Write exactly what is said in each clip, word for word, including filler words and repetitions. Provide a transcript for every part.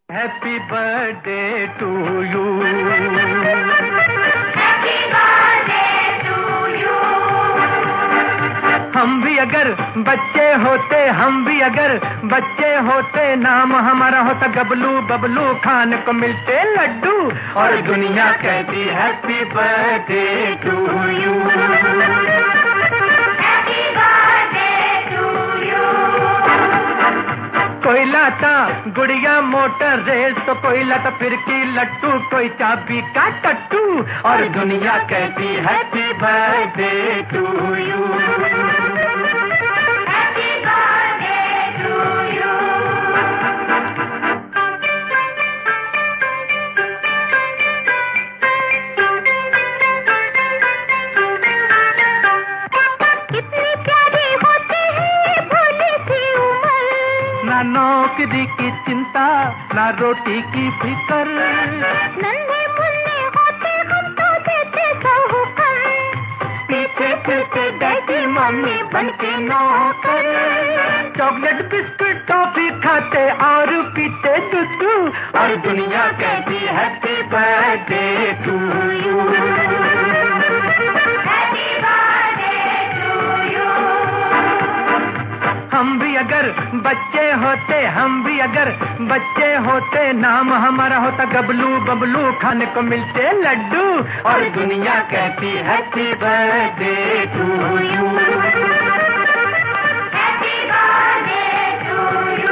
Happy birthday to you, happy birthday to you. हम भी अगर बच्चे होते, हम भी अगर बच्चे होते, नाम हमारा होता गबलू बबलू, खाने को मिलते लड्डू और दुनिया कहती हैप्पी बर्थडे टू यू। कोई लाता गुड़िया मोटर रेस तो कोई लाता फिरकी लट्टू, कोई चाबी का टट्टू और दुनिया कहती happy birthday to you, happy birthday to you. कितनी प्यारी होती है भोली सी उम्र, ना नौकरी की चिंता ना रोटी की फिकर, नन्हे मुन्ने होते हम तो देते साहूकर, पीछे फिरते डैडी मम्मी बनके नौकर, चॉकलेट बिस्कुट टॉफी खाते और पीते दूध और दुनिया कहती happy birthday to you, happy birthday to you. हम भी अगर बच्चे होते, हम भी अगर बच्चे होते, नाम हमारा होता गबलू बबलू, खाने को मिलते लड्डू और दुनिया कहती happy birthday to you, happy birthday to you.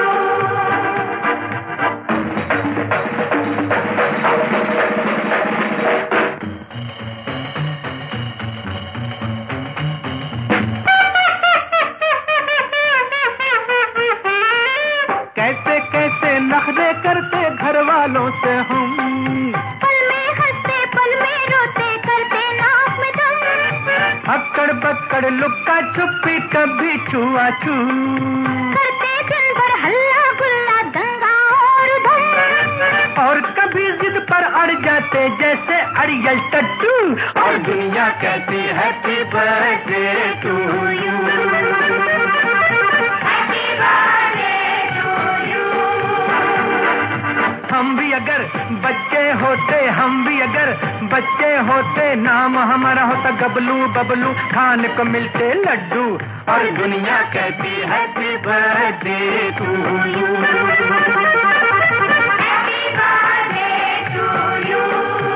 कैसे कैसे नखरे करते घर वालों से हम, पल में हंसते पल में रोते करते नाक में दम, अक्कड़ बक्कड़ लुक्का छुपी कभी छुआ छू, करते दिन भर हल्ला गुल्ला दंगा और धम, और कभी जिद पर अड़ जाते जैसे अड़ियल टट्टू और दुनिया कहती happy birthday to you, happy birthday to you. हम भी अगर बच्चे होते, हम भी अगर बच्चे होते, नाम हमारा होता गबलू बबलू, खाने को मिलते लड्डू और दुनिया कहती happy birthday to you, happy birthday to you.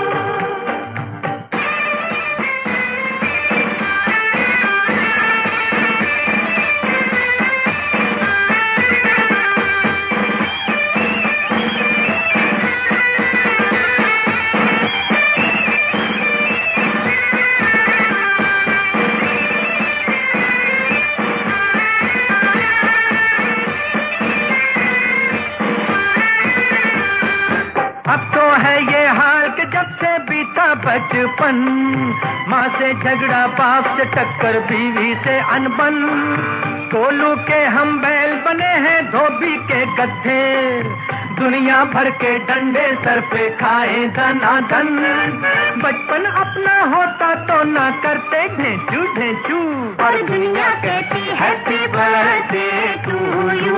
अब तो है ये हाल कि जब से बीता बचपन, माँ से झगड़ा बाप से टक्कर बीवी से अनबन, कोलू के हम बैल बने हैं धोबी के गद्धे, दुनिया भर के डंडे सर पे खाए धनाधन, बचपन अपना होता तो ना करते ढेंचू ढेंचू और दुनिया कहती happy birthday to you,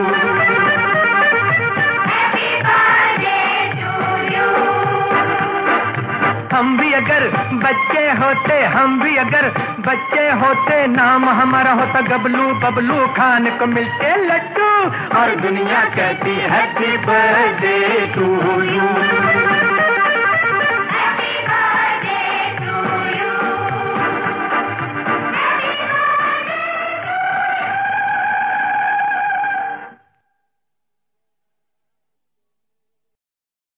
happy birthday to you. हम भी अगर बच्चे होते, हम भी अगर बच्चे होते, नाम हमारा होता गबलू बबलू, खाने को मिलते लड्डू और दुनिया कहती हैप्पी बर्थडे टू